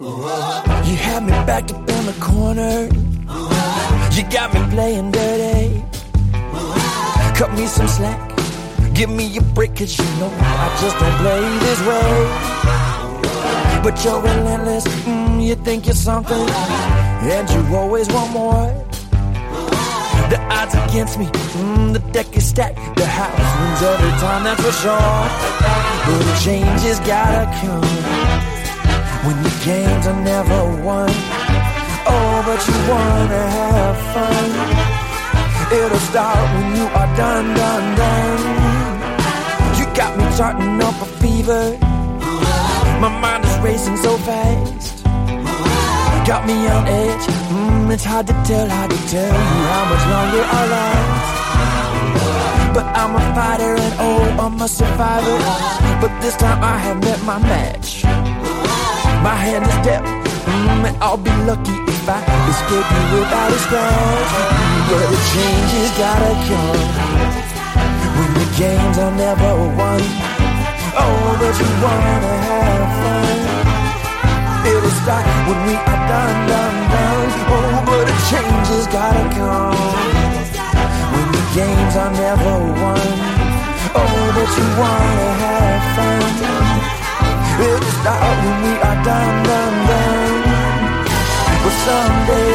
You had me backed up in the corner. You got me playing dirty. Cut me some slack, give me a break, 'cause you know I just don't play this way. But you're relentless, you think you're something, and you always want more. The odds against me, the deck is stacked. The house wins every time, that's for sure. But the change has gotta come when the games are never won. Oh, but you wanna have fun. It'll start when you are done, done, done. You got me starting up a fever. My mind is racing so fast. Got me on edge. It's hard to tell you how much longer I last. But I'm a fighter and oh, I'm a survivor. But this time I have met my match. My hand is dealt, and I'll be lucky if I escape you without a scratch. But the change has gotta come when the games are never won. Oh, but you wanna have fun. It'll start when we are done, done, done. Oh, but a change has gotta come when the games are never won. Oh, but you wanna have fun. It'll start when we are done, done, done. Well, someday,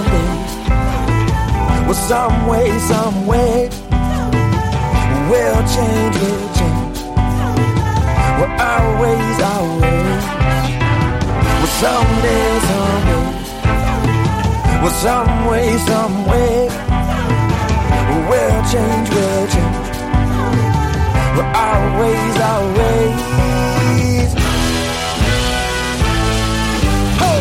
well, some way, we'll change, well, our ways, well, someday, well, some way, we'll change, well, our ways, oh.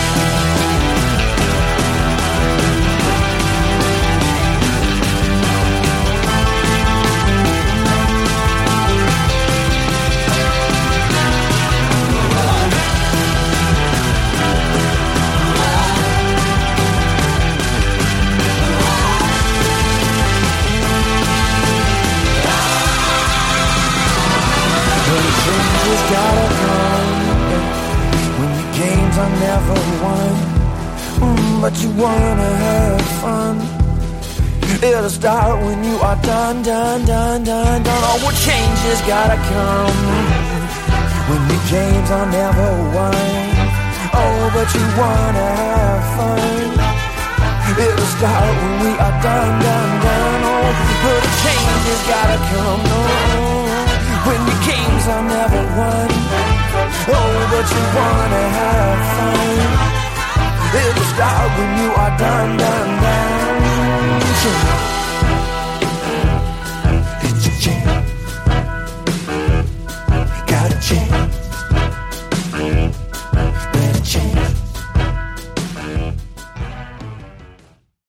Changes gotta come when the games are never won. But you wanna have fun. It'll start when you are done, done, done, done, done. Oh, well, changes gotta come when the games are never won. Oh, but you wanna have fun. It'll start when we are done, done, done. Oh, but changes gotta come. Oh, when the games are never won. Oh, but you wanna have fun. It'll start when you are done, done, done. It's a change. Gotta change. Better change.